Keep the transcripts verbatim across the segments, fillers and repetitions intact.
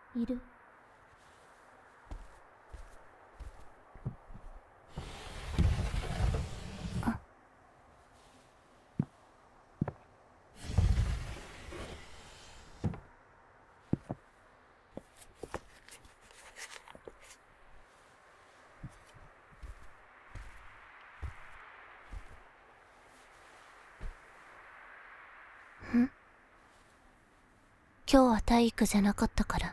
いる。あ。ん？今日は体育じゃなかったから。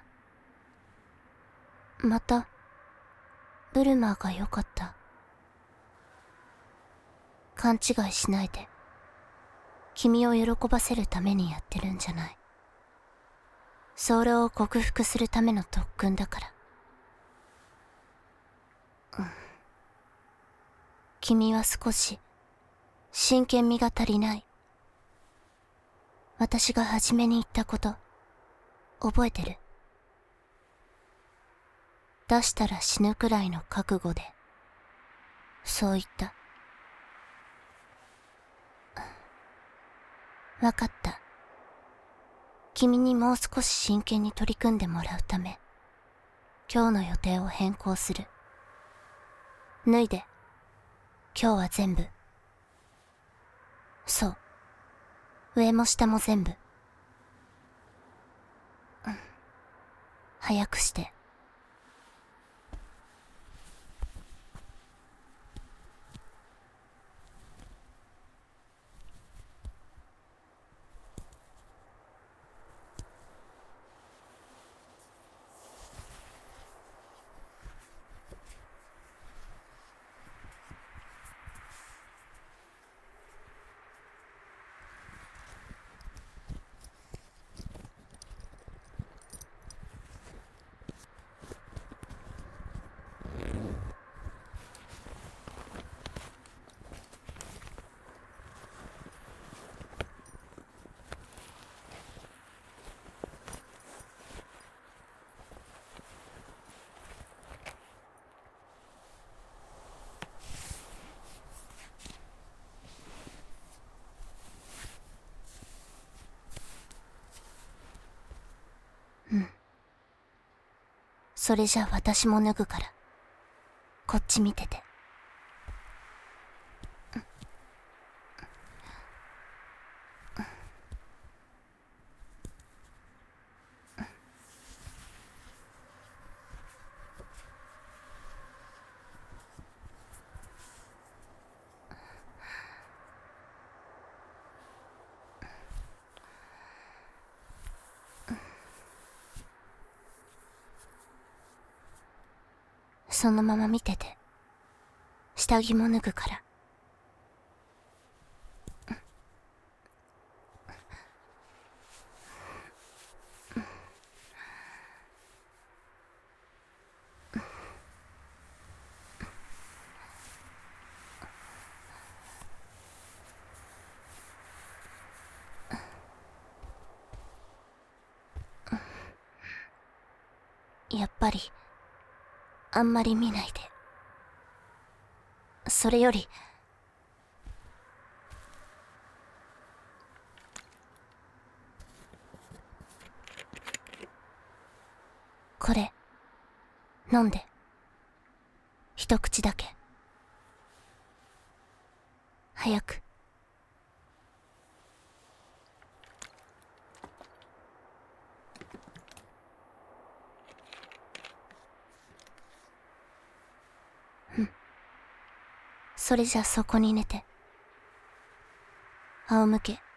またブルマーが良かった。勘違いしないで。君を喜ばせるためにやってるんじゃない。それを克服するための特訓だから。うん。君は少し真剣味が足りない。私が初めに言ったこと覚えてる？出したら死ぬくらいの覚悟でそう言った。わかった。君にもう少し真剣に取り組んでもらうため今日の予定を変更する。脱いで。今日は全部。そう、上も下も全部。うん。早くして。うん。それじゃ私も脱ぐからこっち見てて。そのまま見てて。下着も脱ぐから。やっぱりあんまり見ないで。それよりこれ飲んで。一口だけ。早く。うん。それじゃそこに寝て。仰向け。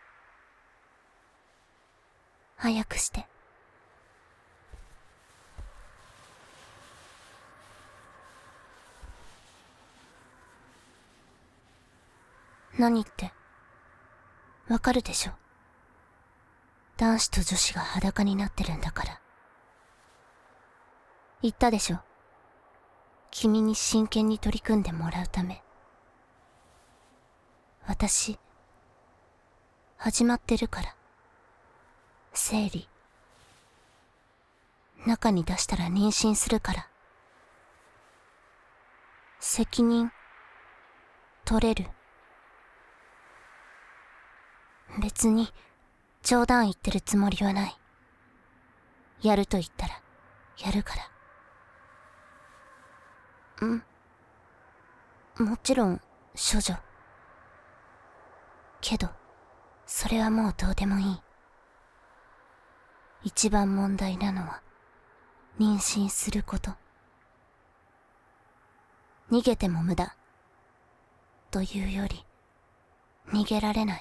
早くして。何ってわかるでしょ。男子と女子が裸になってるんだから。言ったでしょ。君に真剣に取り組んでもらうため。私始まってるから。生理中に出したら妊娠するから。責任取れる？別に冗談言ってるつもりはない。やると言ったらやるから。ん？もちろん処女。けどそれはもうどうでもいい。一番問題なのは妊娠すること。逃げても無駄というより、逃げられない。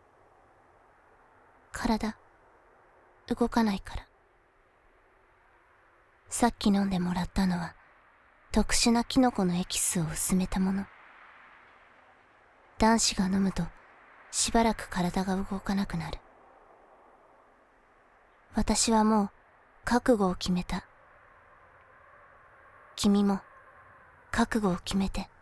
体動かないから。さっき飲んでもらったのは特殊なキノコのエキスを薄めたもの。男子が飲むとしばらく体が動かなくなる。私はもう覚悟を決めた。君も覚悟を決めて。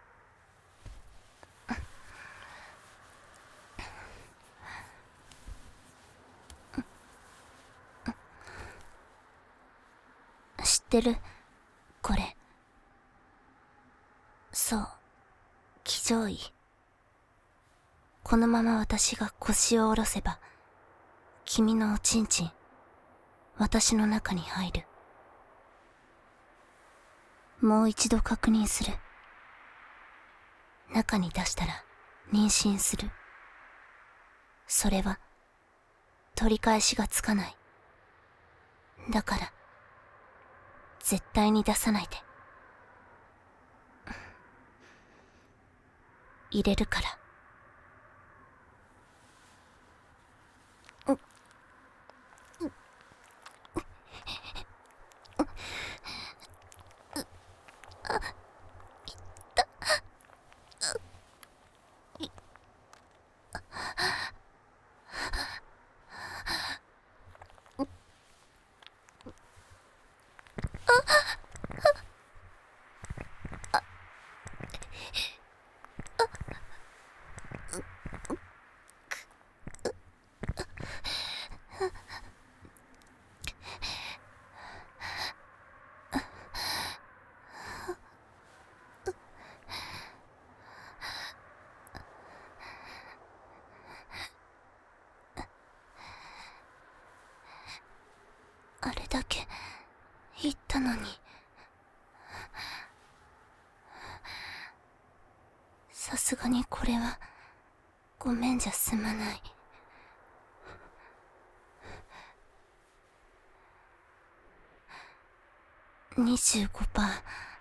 知ってる？これ。そう、騎乗位。このまま私が腰を下ろせば、君のおちんちん、私の中に入る。もう一度確認する。中に出したら妊娠する。それは取り返しがつかない。だから絶対に出さないで。入れるから。あれだけ言ったのに。さすがにこれはごめんじゃ済まない。にじゅうごパー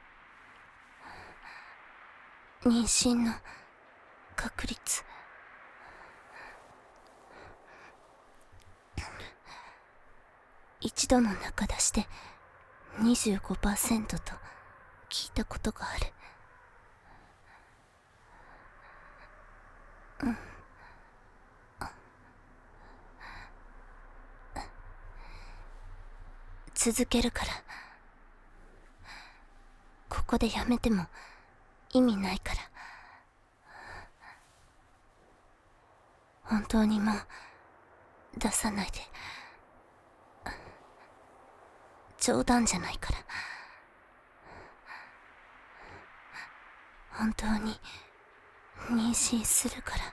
セント 妊娠の確率。一度の中出しで にじゅうごパーセント と聞いたことがある。うん。続けるから。ここでやめても意味ないから。本当にもう出さないで。冗談じゃないから。本当に妊娠するから。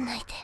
ないで。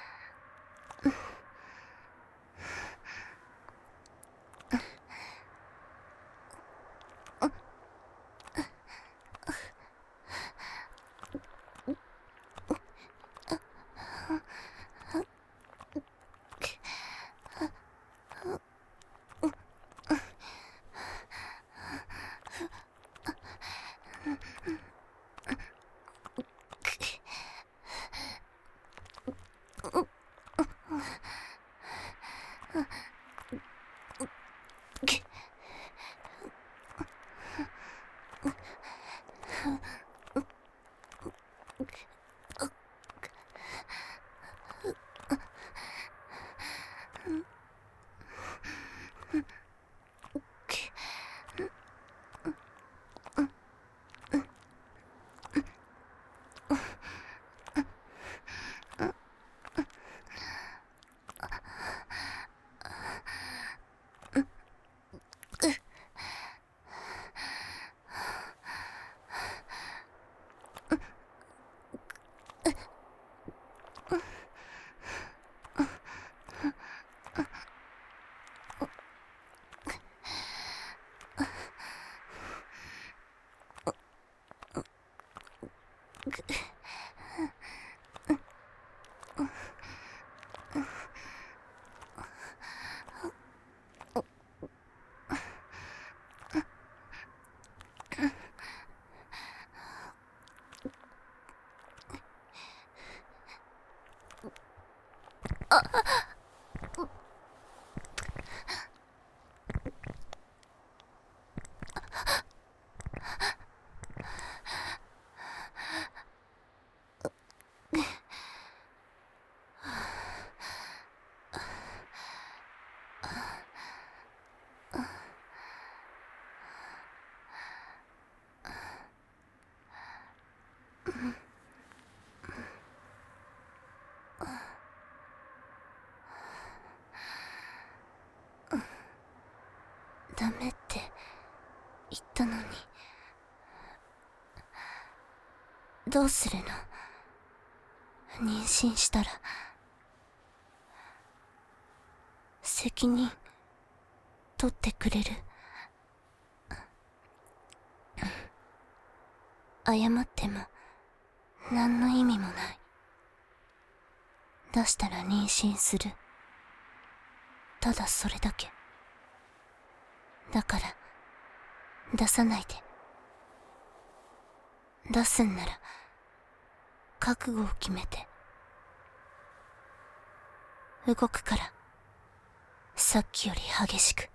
ダメって言ったのに。どうするの？妊娠したら。責任取ってくれる？謝っても何の意味もない。出したら妊娠する。ただそれだけ。だから出さないで。出すんなら覚悟を決めて。動くから、さっきより激しく。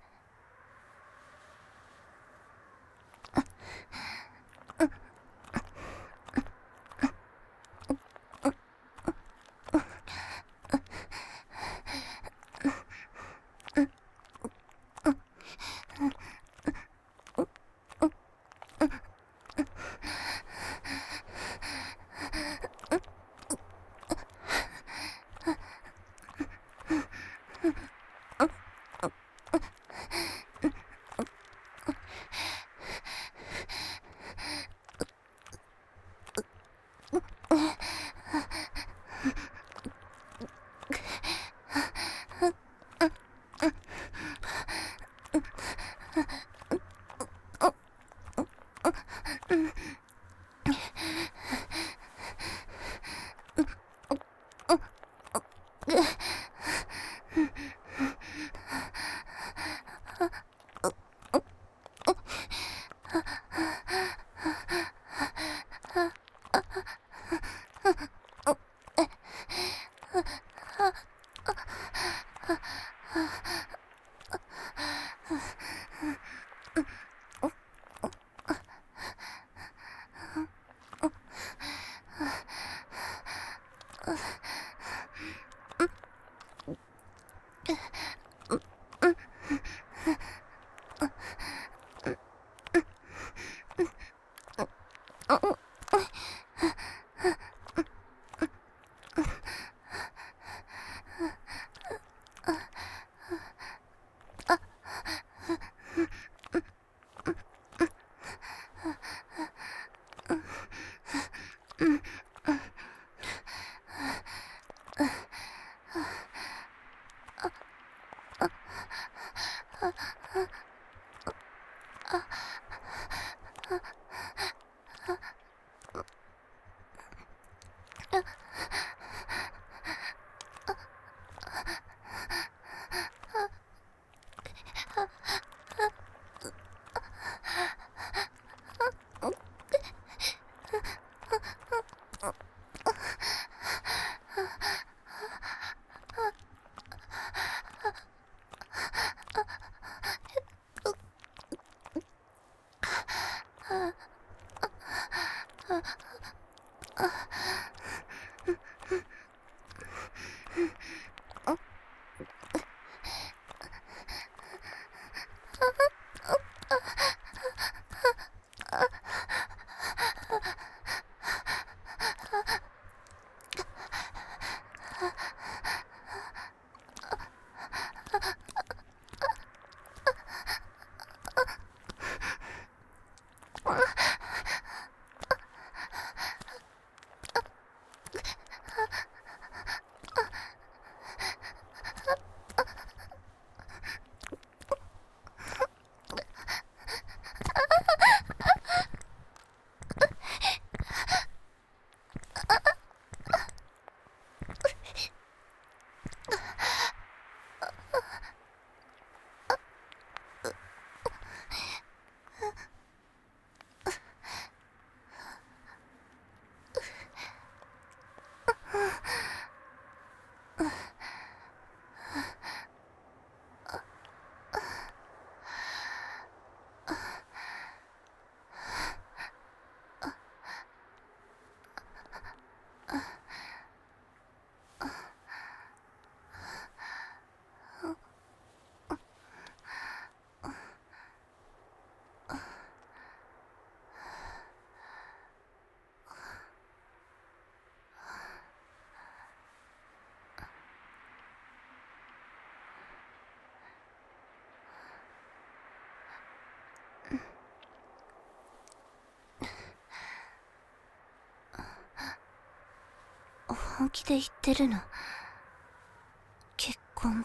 本気で言ってるの？結婚って。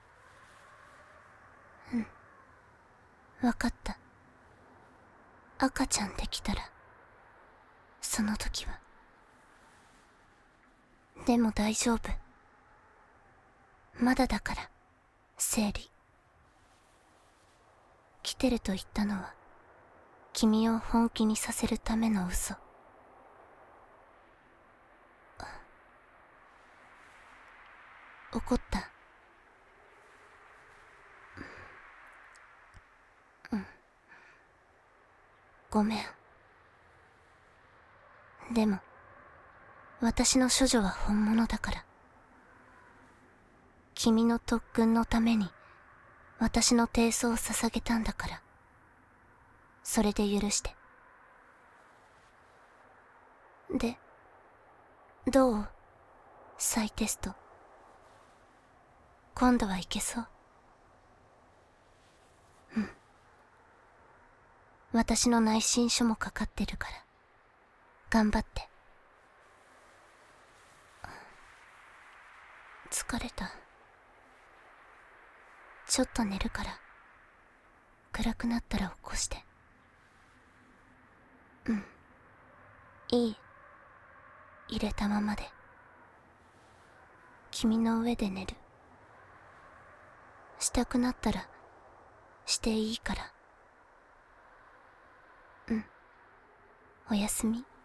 うん。わかった。赤ちゃんできたら、その時は。でも大丈夫。まだだから、生理。来てると言ったのは、君を本気にさせるための嘘。怒った？うん。ごめん。でも、私の処女は本物だから。君の特訓のために、私の貞操を捧げたんだから。それで許して。で、どう？再テスト。今度はいけそう？うん。私の内申書もかかってるから、頑張って。疲れた。ちょっと寝るから、暗くなったら起こして。うん。いい。入れたままで。君の上で寝る。したくなったら、していいから。うん。おやすみ。